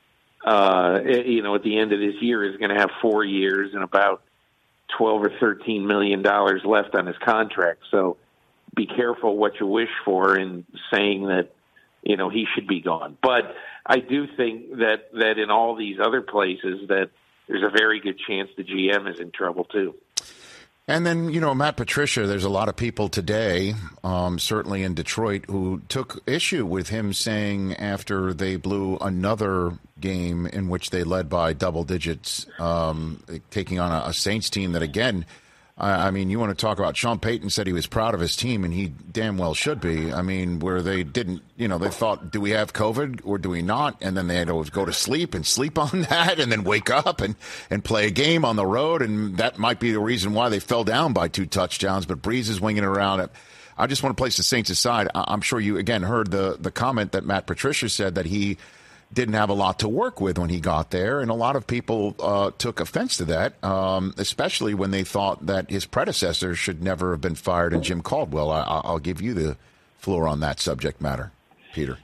uh, you know, at the end of this year is going to have four years and about twelve or thirteen million dollars left on his contract. So be careful what you wish for in saying that, you know, he should be gone. But I do think that, that in all these other places that there's a very good chance the G M is in trouble too. And then, you know, Matt Patricia, there's a lot of people today, um, certainly in Detroit, who took issue with him saying after they blew another game in which they led by double digits, um, taking on a, a Saints team that, again, I, I mean, you want to talk about Sean Payton said he was proud of his team, and he damn well should be. I mean, where they didn't, you know, they thought, do we have COVID or do we not? And then they had to go to sleep and sleep on that and then wake up and, and play a game on the road. And that might be the reason why they fell down by two touchdowns. But Breeze is winging it around. I just want to place the Saints aside. I'm sure you, again, heard the, the comment that Matt Patricia said that he didn't have a lot to work with when he got there. And a lot of people uh, took offense to that, um, especially when they thought that his predecessor should never have been fired and Jim Caldwell. I, I'll give you the floor on that subject matter, Peter.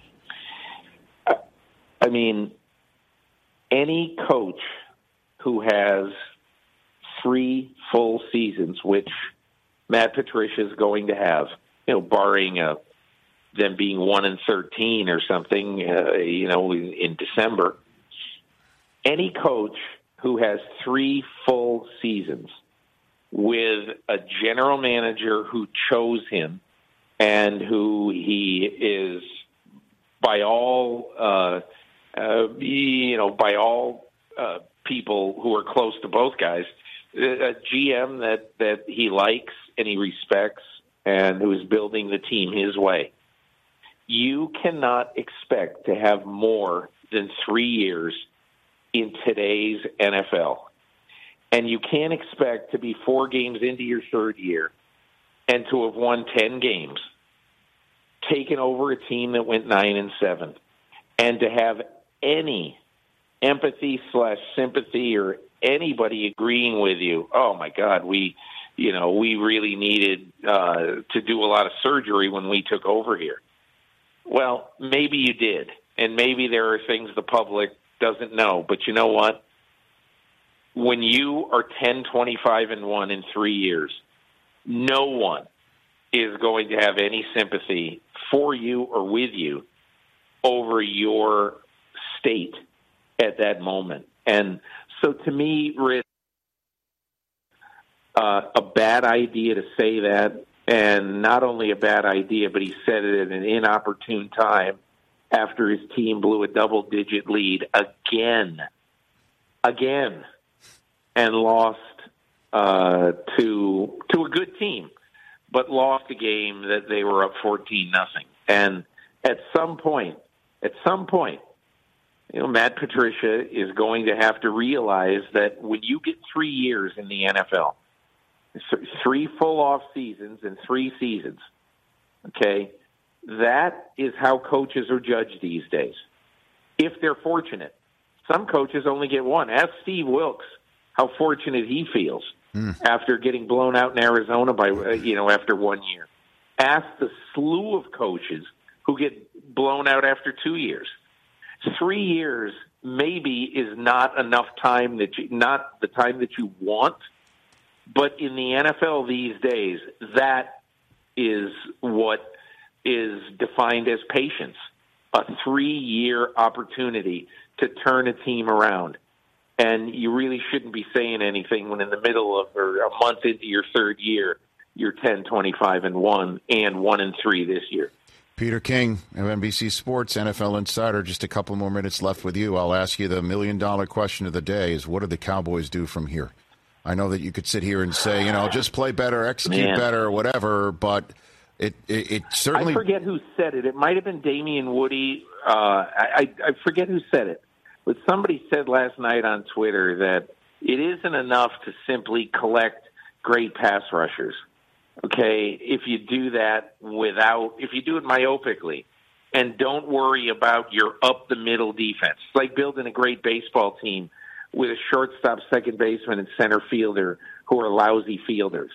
I mean, any coach who has three full seasons, which Matt Patricia is going to have, you know, barring a them being one and thirteen or something, uh, you know, in, in December. Any coach who has three full seasons with a general manager who chose him and who he is, by all, uh, uh, you know, by all uh, people who are close to both guys, a G M that, that he likes and he respects and who is building the team his way. You cannot expect to have more than three years in today's N F L. And you can't expect to be four games into your third year and to have won ten games, taken over a team that went nine and seven, and to have any empathy slash sympathy or anybody agreeing with you. Oh my God, we, you know, we really needed uh, to do a lot of surgery when we took over here. Well, maybe you did, and maybe there are things the public doesn't know. But you know what? When you are ten, twenty-five, and one in three years, no one is going to have any sympathy for you or with you over your state at that moment. And so to me, Rich, uh, a bad idea to say that. And not only a bad idea, but he said it at an inopportune time after his team blew a double-digit lead again, again, and lost uh, to to a good team, but lost a game that they were up fourteen nothing. And at some point, at some point, you know, Matt Patricia is going to have to realize that when you get three years in the N F L, three full off seasons and three seasons, okay, that is how coaches are judged these days. If they're fortunate. Some coaches only get one. Ask Steve Wilks how fortunate he feels mm. after getting blown out in Arizona by, uh, you know, after one year. Ask the slew of coaches who get blown out after two years. Three years maybe is not enough time that you, not the time that you want, but in the N F L these days, that is what is defined as patience. A three-year opportunity to turn a team around. And you really shouldn't be saying anything when in the middle of, or a month into your third year, you're ten, twenty-five, and one, and one and three this year. Peter King of N B C Sports, N F L Insider. Just a couple more minutes left with you. I'll ask you the million-dollar question of the day is, what do the Cowboys do from here? I know that you could sit here and say, you know, just play better, execute Man. better, or whatever, but it, it, it certainly... I forget who said it. It might have been Damian Woody. Uh, I, I forget who said it. But somebody said last night on Twitter that it isn't enough to simply collect great pass rushers. Okay, if you do that without, if you do it myopically and don't worry about your up-the-middle defense, it's like building a great baseball team with a shortstop, second baseman, and center fielder who are lousy fielders.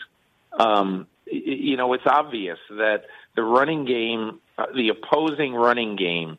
Um, you know, it's obvious that the running game, uh, the opposing running game,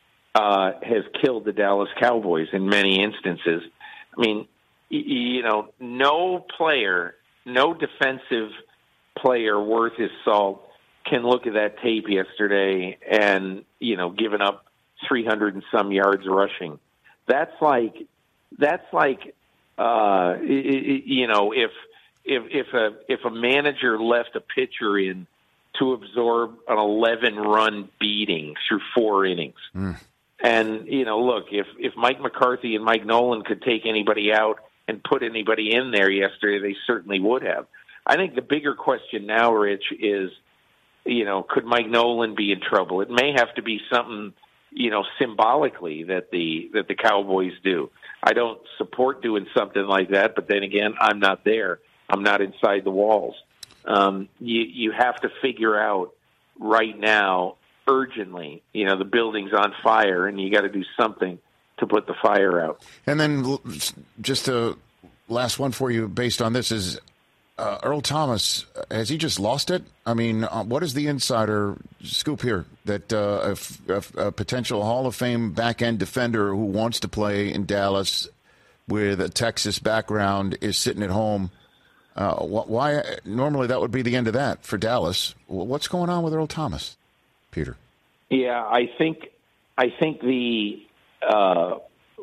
uh, has killed the Dallas Cowboys in many instances. I mean, y- you know, no player, no defensive player worth his salt can look at that tape yesterday and, you know, giving up three hundred and some yards rushing. That's like, that's like, uh, you know, if, if, if a, if a manager left a pitcher in to absorb an eleven run beating through four innings. Mm. And, you know, look, if, if Mike McCarthy and Mike Nolan could take anybody out and put anybody in there yesterday, they certainly would have. I think the bigger question now, Rich, is, you know, could Mike Nolan be in trouble? It may have to be something, you know, symbolically that the that the Cowboys do. I don't support doing something like that, but then again, I'm not there. I'm not inside the walls. Um, you you have to figure out right now, urgently, you know, the building's on fire, and you got to do something to put the fire out. And then just a last one for you based on this is, Uh, Earl Thomas, has he just lost it? I mean, uh, what is the insider scoop here that uh, a, a, a potential Hall of Fame back-end defender who wants to play in Dallas with a Texas background is sitting at home? Uh, why? Normally that would be the end of that for Dallas. What's going on with Earl Thomas, Peter? Yeah, I think I think the uh,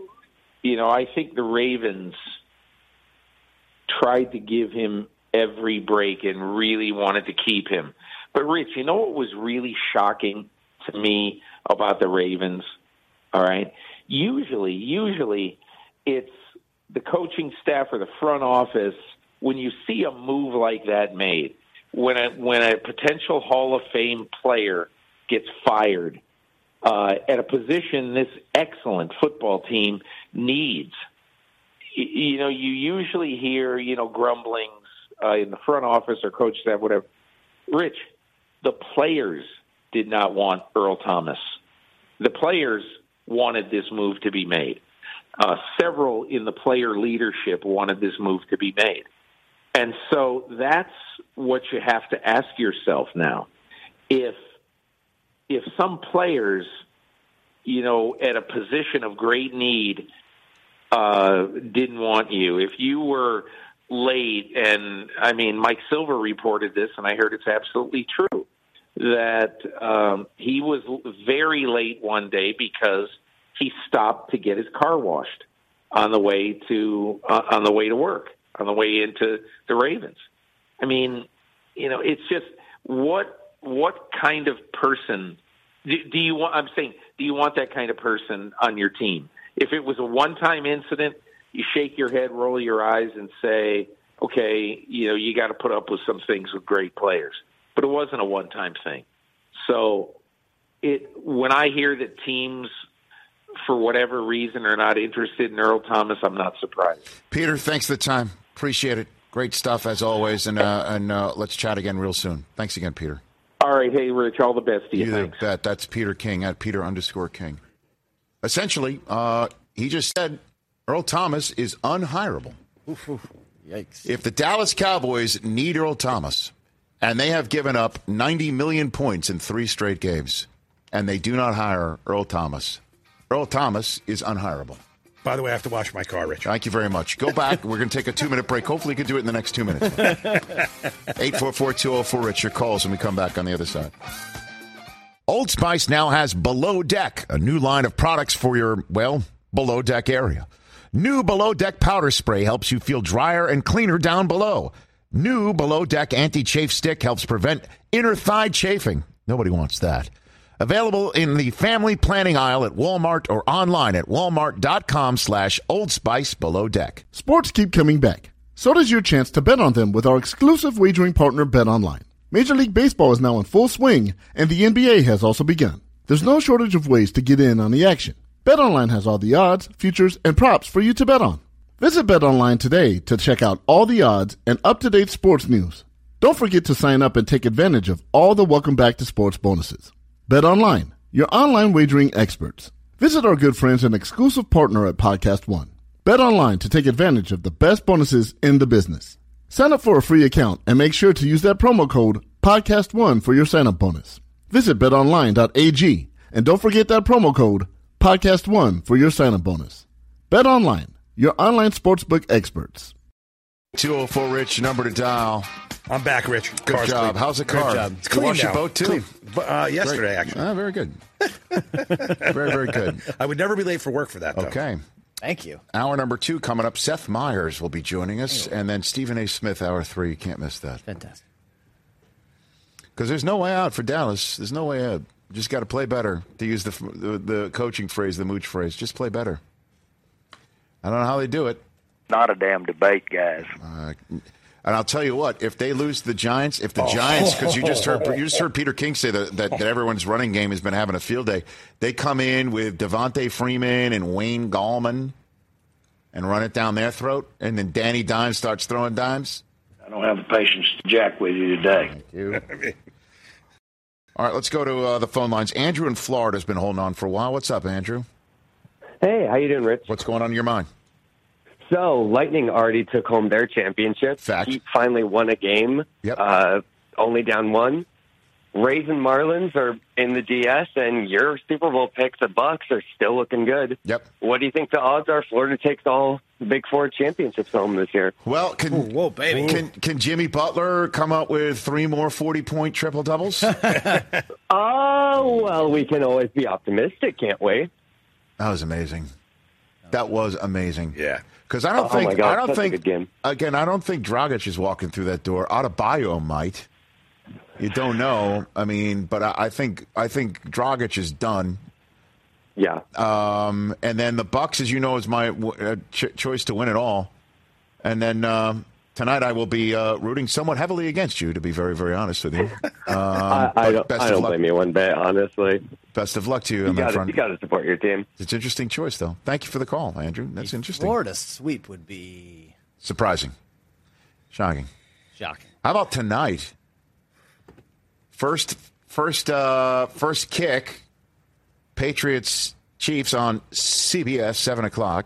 you know I think the Ravens tried to give him every break and really wanted to keep him. But, Rich, you know what was really shocking to me about the Ravens? All right? Usually, usually it's the coaching staff or the front office, when you see a move like that made, when a, when a potential Hall of Fame player gets fired uh, at a position this excellent football team needs, you know, you usually hear, you know, grumblings uh, in the front office or coach staff, whatever. Rich, the players did not want Earl Thomas. The players wanted this move to be made. Uh, several in the player leadership wanted this move to be made. And so that's what you have to ask yourself now. If if some players, you know, at a position of great need uh, didn't want you, if you were late, and I mean, Mike Silver reported this, and I heard it's absolutely true, that um, he was very late one day because he stopped to get his car washed on the way to uh, on the way to work, on the way into the Ravens. I mean, you know, it's just what what kind of person do, do you want? I'm saying, do you want that kind of person on your team? If it was a one-time incident, you shake your head, roll your eyes, and say, okay, you know, you got to put up with some things with great players. But it wasn't a one-time thing. So it when I hear that teams, for whatever reason, are not interested in Earl Thomas, I'm not surprised. Peter, thanks for the time. Appreciate it. Great stuff, as always. And uh, and uh, let's chat again real soon. Thanks again, Peter. All right. Hey, Rich, all the best to you. You Thanks. bet. That's Peter King, at Peter underscore King. Essentially, uh, he just said Earl Thomas is unhireable. Oof, oof. Yikes. If the Dallas Cowboys need Earl Thomas, and they have given up ninety million points in three straight games, and they do not hire Earl Thomas, Earl Thomas is unhireable. By the way, I have to wash my car, Rich. Thank you very much. Go back. We're going to take a two-minute break. Hopefully you can do it in the next two minutes. eight four four, two oh four, Rich. Your calls when we come back on the other side. Old Spice now has Below Deck, a new line of products for your, well, below deck area. New Below Deck powder spray helps you feel drier and cleaner down below. New Below Deck anti-chafe stick helps prevent inner thigh chafing. Nobody wants that. Available in the family planning aisle at Walmart or online at walmart.com slash Old Spice Below Deck. Sports keep coming back. So does your chance to bet on them with our exclusive wagering partner, BetOnline. Major League Baseball is now in full swing, and the N B A has also begun. There's no shortage of ways to get in on the action. BetOnline has all the odds, futures, and props for you to bet on. Visit BetOnline today to check out all the odds and up-to-date sports news. Don't forget to sign up and take advantage of all the Welcome Back to Sports bonuses. BetOnline, your online wagering experts. Visit our good friends and exclusive partner at Podcast One. BetOnline to take advantage of the best bonuses in the business. Sign up for a free account and make sure to use that promo code Podcast One for your sign-up bonus. Visit bet online dot a g and don't forget that promo code Podcast One for your sign-up bonus. BetOnline, your online sportsbook experts. two oh four, Rich, number to dial. I'm back, Rich. Good Car's job. clean. How's the Great car? job. It's You clean wash your now. boat, too? Clean. Uh, yesterday, Great. actually. Ah, very good. very, very good. I would never be late for work for that, though. Okay. Thank you. Hour number two coming up. Seth Meyers will be joining us, and then Stephen A. Smith, hour three. You can't miss that. Fantastic. Because there's no way out for Dallas. There's no way out. You just got to play better, to use the, the the coaching phrase, the Mooch phrase. Just play better. I don't know how they do it. Not a damn debate, guys. Uh, and I'll tell you what, if they lose to the Giants, if the oh. Giants, because you just heard you just heard Peter King say that, that, that everyone's running game has been having a field day. They come in with Devontae Freeman and Wayne Gallman and run it down their throat, and then Danny Dimes starts throwing dimes. I don't have the patience to jack with you today. Thank you. All right, let's go to uh, the phone lines. Andrew in Florida has been holding on for a while. What's up, Andrew? Hey, how you doing, Rich? What's going on in your mind? So, Lightning already took home their championship. Fact. Heat finally won a game, yep. uh, only down one. Rays and Marlins are in the D S, and your Super Bowl picks, the Bucks, are still looking good. Yep. What do you think the odds are Florida takes all Big Four championships home this year? Well, can Ooh, whoa, baby. Can can Jimmy Butler come up with three more forty-point triple doubles? Oh, well, we can always be optimistic, can't we? That was amazing. That was amazing. Yeah. Because I don't oh think my God, I don't such think a good game. again I don't think Dragic is walking through that door. Adebayo might. You don't know. I mean, but I, I think I think Dragic is done. Yeah. Um, and then the Bucks, as you know, is my uh, ch- choice to win it all. And then um, tonight I will be uh, rooting somewhat heavily against you, to be very, very honest with you. Um, I, I don't, I don't blame you one bit, honestly. Best of luck to you. You got to support your team. It's an interesting choice, though. Thank you for the call, Andrew. That's interesting. Florida sweep would be surprising, shocking, shocking. How about tonight? First, first, uh, first kick. Patriots Chiefs on C B S, seven o'clock.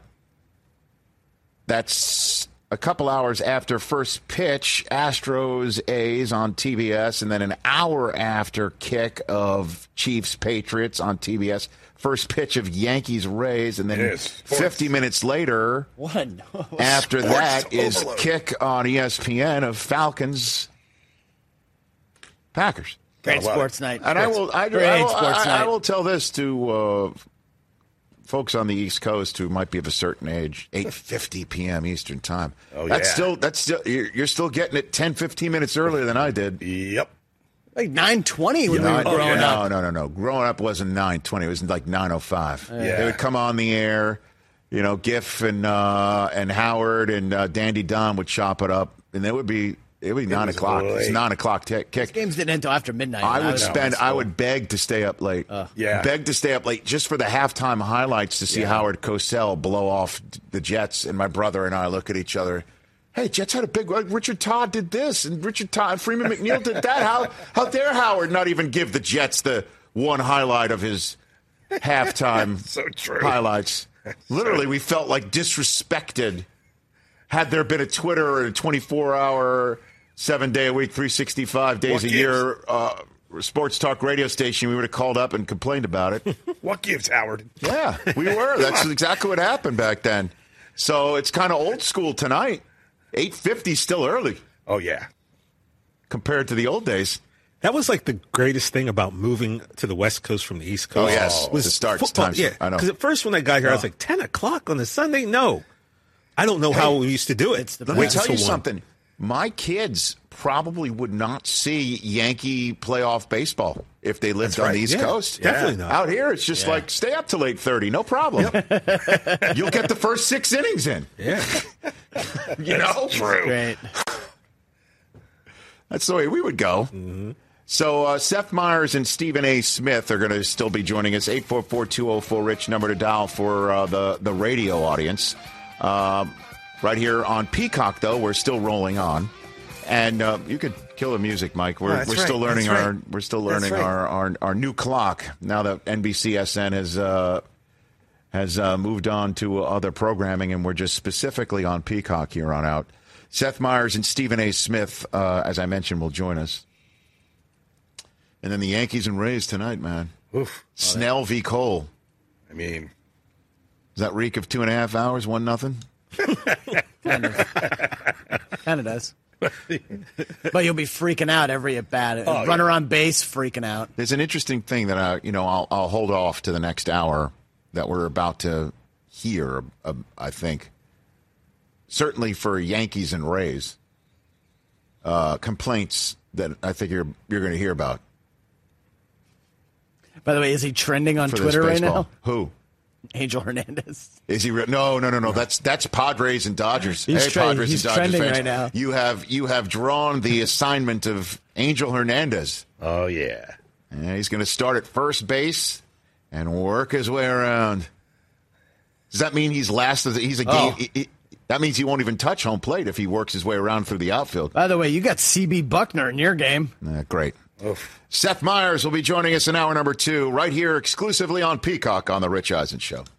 That's a couple hours after first pitch. Astros A's on T B S, and then an hour after kick of Chiefs Patriots on T B S. First pitch of Yankees Rays, and then fifty minutes later, One. after that is kick on E S P N of Falcons Packers. Great sports night. And I will, I, Great I, will, sports I, night. I will tell this to uh, folks on the East Coast who might be of a certain age: eight fifty p.m. Eastern Time. Oh, that's yeah. still that's still you're, you're still getting it ten, fifteen minutes earlier than I did. Yep. Like nine twenty when Yeah, we were growing no, up. No, no, no, no. Growing up wasn't nine twenty. It was like nine oh five. Yeah. They would come on the air. You know, Giff and uh, and Howard and uh, Dandy Don would chop it up, and it would be it would be nine o'clock. late. It's nine o'clock t- kick. These games didn't end until after midnight. I when would was in spend. school. I would beg to stay up late. Uh, Yeah. Beg to stay up late just for the halftime highlights to see Yeah. Howard Cosell blow off the Jets, and my brother and I look at each other. Hey, Jets had a big. Richard Todd did this, and Richard Todd, Freeman McNeil did that. How how dare Howard not even give the Jets the one highlight of his halftime So true. highlights? Literally, we felt like disrespected had there been a Twitter or a twenty-four hour, seven day a week, three sixty-five days What a gives? year uh, sports talk radio station, we would have called up and complained about it. What gives, Howard? Yeah, we were. That's exactly what happened back then. So it's kind of old school tonight. eight fifty still early. Oh, yeah. Compared to the old days. That was like the greatest thing about moving to the West Coast from the East Coast. Oh, yes. Was the start football. times. Yeah, I know. because at first when I got here, I was Oh. like, ten o'clock on a Sunday? No. I don't know Hey, how we used to do it. It's the Let me Wait tell until you one. something. My kids probably would not see Yankee playoff baseball if they lived That's on right. the East Yeah, Coast. definitely not. Out here, it's just Yeah. like stay up till eight thirty, no problem. You'll get the first six innings in. Yeah. You know, Great. that's the way we would go. Mm-hmm. So uh, Seth Meyers and Stephen A. Smith are going to still be joining us. eight four four, two oh four, RICH, number to dial for uh, the, the radio audience. Um, right here on Peacock, though, we're still rolling on. And uh, you could kill the music, Mike. We're, Oh, that's we're still right. learning That's our right. we're still That's learning right. our, our our new clock now that N B C S N has uh, has uh, moved on to other programming, and we're just specifically on Peacock here on out. Seth Meyers and Stephen A. Smith, uh, as I mentioned, will join us. And then the Yankees and Rays tonight, man. Oof. Snell v. Cole. I mean, Does that reek of two and a half hours, one nothing? Kind of. Kind of does. But you'll be freaking out every at bat. Oh, Runner yeah. on base, freaking out. There's an interesting thing that I, you know, I'll, I'll hold off to the next hour that we're about to hear. Uh, I think certainly for Yankees and Rays, uh, complaints that I think you're you're going to hear about. By the way, is he trending on for Twitter this right baseball. now? Who? Angel Hernandez. Is he? Re- no, no, no, no. That's that's Padres and Dodgers. He's hey, tre- Padres he's and Dodgers trending fans. right now. You have you have drawn the assignment of Angel Hernandez. oh, yeah. And he's going to start at first base and work his way around. Does that mean he's last? Of the, he's a game. Oh. he- he- that means he won't even touch home plate if he works his way around through the outfield. By the way, you got C B Buckner in your game. Uh, great. Oof. Seth Meyers will be joining us in hour number two right here exclusively on Peacock on The Rich Eisen Show.